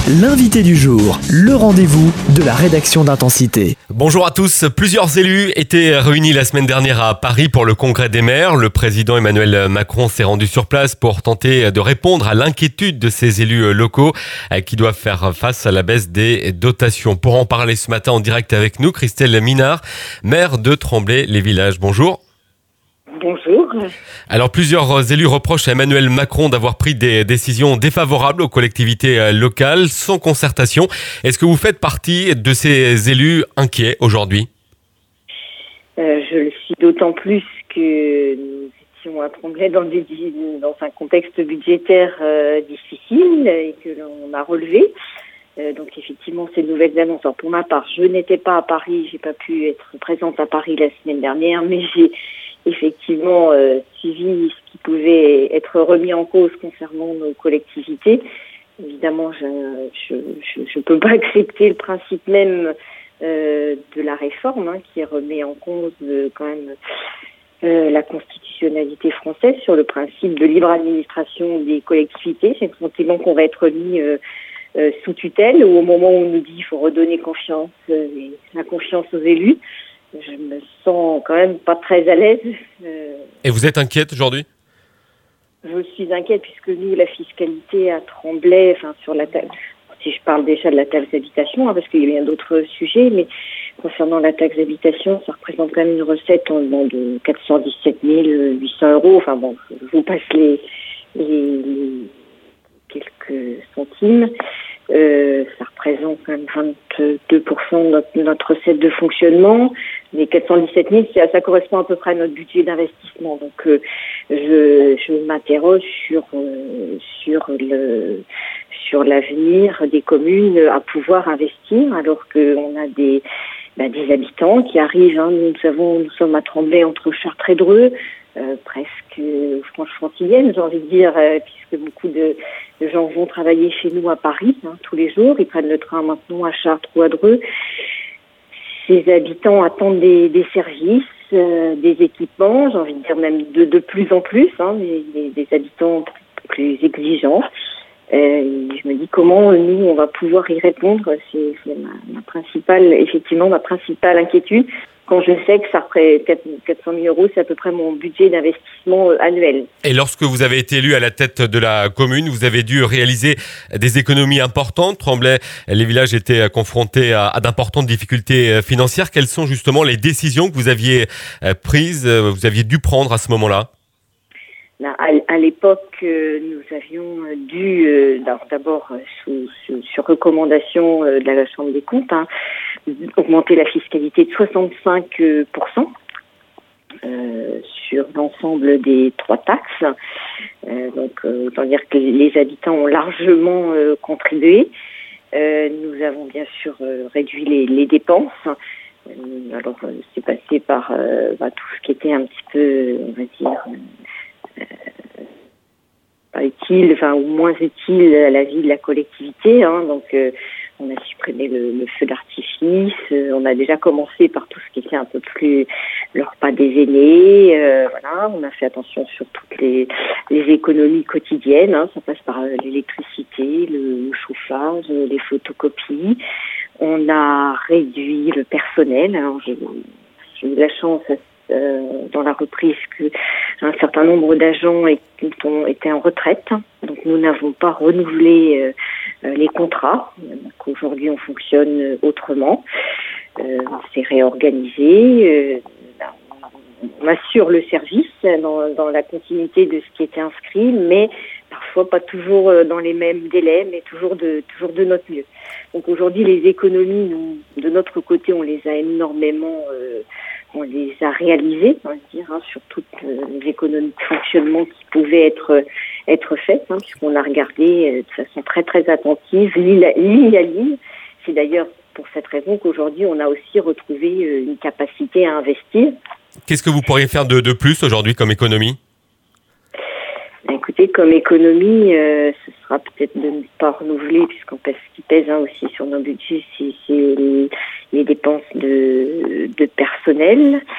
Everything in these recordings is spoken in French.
L'invité du jour, le rendez-vous de la rédaction d'Intensité. Bonjour à tous. Plusieurs élus étaient réunis la semaine dernière à Paris pour le congrès des maires. Le président Emmanuel Macron s'est rendu sur place pour tenter de répondre à l'inquiétude de ces élus locaux qui doivent faire face à la baisse des dotations. Pour en parler ce matin en direct avec nous, Christelle Minard, maire de Tremblay-les-Villages. Bonjour. Bonjour. Alors plusieurs élus reprochent à Emmanuel Macron d'avoir pris des décisions défavorables aux collectivités locales sans concertation. Est-ce que vous faites partie de ces élus inquiets aujourd'hui ? Je le suis d'autant plus que nous étions à Tremblay dans un contexte budgétaire difficile et que l'on a relevé. Donc effectivement, ces nouvelles annonces. Alors pour ma part, je n'étais pas à Paris, j'ai pas pu être présente à Paris la semaine dernière, mais j'ai effectivement suivi ce qui pouvait être remis en cause concernant nos collectivités. Évidemment, je peux pas accepter le principe même de la réforme qui remet en cause quand même la constitutionnalité française sur le principe de libre administration des collectivités. C'est le sentiment qu'on va être mis sous tutelle, ou au moment où on nous dit qu'il faut redonner confiance, la confiance aux élus. Je me sens quand même pas très à l'aise. Et vous êtes inquiète aujourd'hui ? Je suis inquiète puisque nous, la fiscalité à Tremblay, sur la taxe, si je parle déjà de la taxe d'habitation, parce qu'il y a bien d'autres sujets, mais concernant la taxe d'habitation, ça représente quand même une recette de 417 800 euros. Enfin bon, je vous passe les quelques centimes. Ça représente quand même 22% de notre recette de fonctionnement. Les 417 000, ça correspond à peu près à notre budget d'investissement. Donc, je m'interroge sur l'avenir des communes à pouvoir investir, alors qu'on a des habitants qui arrivent. Nous sommes à Tremblay entre Chartres et Dreux, presque franche-frontilienne, j'ai envie de dire, puisque beaucoup de gens vont travailler chez nous à Paris tous les jours. Ils prennent le train maintenant à Chartres ou à Dreux. Ces habitants attendent des services, des équipements, j'ai envie de dire même de plus en plus, des habitants plus exigeants. Je me dis comment nous on va pouvoir y répondre. C'est ma principale inquiétude. Quand je sais que ça représente 400 000 euros, c'est à peu près mon budget d'investissement annuel. Et lorsque vous avez été élu à la tête de la commune, vous avez dû réaliser des économies importantes. Tremblay, les villages étaient confrontés à d'importantes difficultés financières. Quelles sont justement les décisions que vous aviez prises, vous aviez dû prendre à ce moment-là ? À l'époque, nous avions dû, d'abord sur recommandation de la Chambre des comptes, augmenter la fiscalité de 65% sur l'ensemble des 3 taxes. Autant dire que les habitants ont largement contribué. Nous avons bien sûr réduit les dépenses. Alors, c'est passé par tout ce qui était un petit peu, on va dire, pas utile, ou moins utile à la vie de la collectivité. Donc, on a supprimé le feu d'artifice. On a déjà commencé par tout ce qui était un peu plus le repas des aînés. On a fait attention sur toutes les économies quotidiennes. Ça passe par l'électricité, le chauffage, les photocopies. On a réduit le personnel. Alors, j'ai eu la chance dans la reprise qu'un certain nombre d'agents étaient en retraite. Donc nous n'avons pas renouvelé les contrats. Donc aujourd'hui on fonctionne autrement. On s'est réorganisé. On assure le service dans la continuité de ce qui était inscrit, mais parfois pas toujours dans les mêmes délais, mais toujours de notre mieux. Donc aujourd'hui les économies, nous, de notre côté, on les a énormément on les a réalisées, on va dire, sur toutes les économies de fonctionnement qui pouvaient être faites, puisqu'on a regardé de façon très très attentive, ligne à ligne. C'est d'ailleurs pour cette raison qu'aujourd'hui on a aussi retrouvé une capacité à investir. Qu'est-ce que vous pourriez faire de plus aujourd'hui comme économie ? Écoutez, comme économie, ce sera peut-être de ne pas renouveler, puisqu'on pèse, ce qui pèse aussi sur nos budgets, c'est les dépenses de personnel.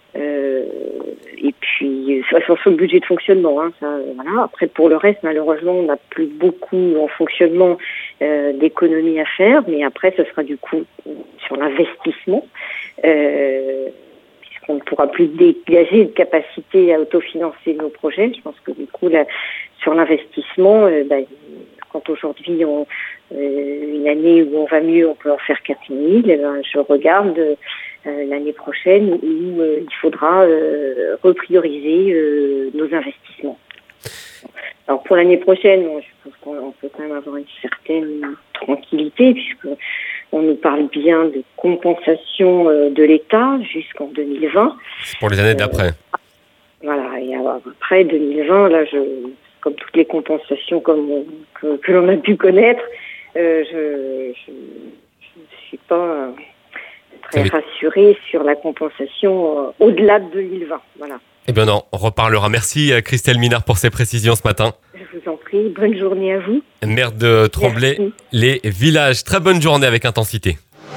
Et puis, sur le budget de fonctionnement, hein, ça, voilà. Après, pour le reste, malheureusement, on n'a plus beaucoup en fonctionnement d'économies à faire, mais après, ce sera du coup sur l'investissement, puisqu'on ne pourra plus dégager de capacité à autofinancer nos projets. Je pense que du coup, là, sur l'investissement, quand aujourd'hui, une année où on va mieux, on peut en faire 4 000, je regarde l'année prochaine où il faudra reprioriser nos investissements. Alors pour l'année prochaine, je pense qu'on peut quand même avoir une certaine tranquillité puisqu'on nous parle bien de compensation de l'État jusqu'en 2020. C'est pour les années d'après. Voilà, et après 2020, là, comme toutes les compensations que l'on a pu connaître, je suis pas très rassurée sur la compensation au-delà de 2020. Voilà. Eh bien non, on reparlera. Merci Christelle Minard pour ces précisions ce matin. Je vous en prie, bonne journée à vous. Maire de Tremblay-les-Villages. Très bonne journée avec Intensité.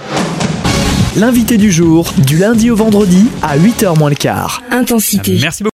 L'invité du jour, du lundi au vendredi à 8h moins le quart. Intensité. Merci beaucoup.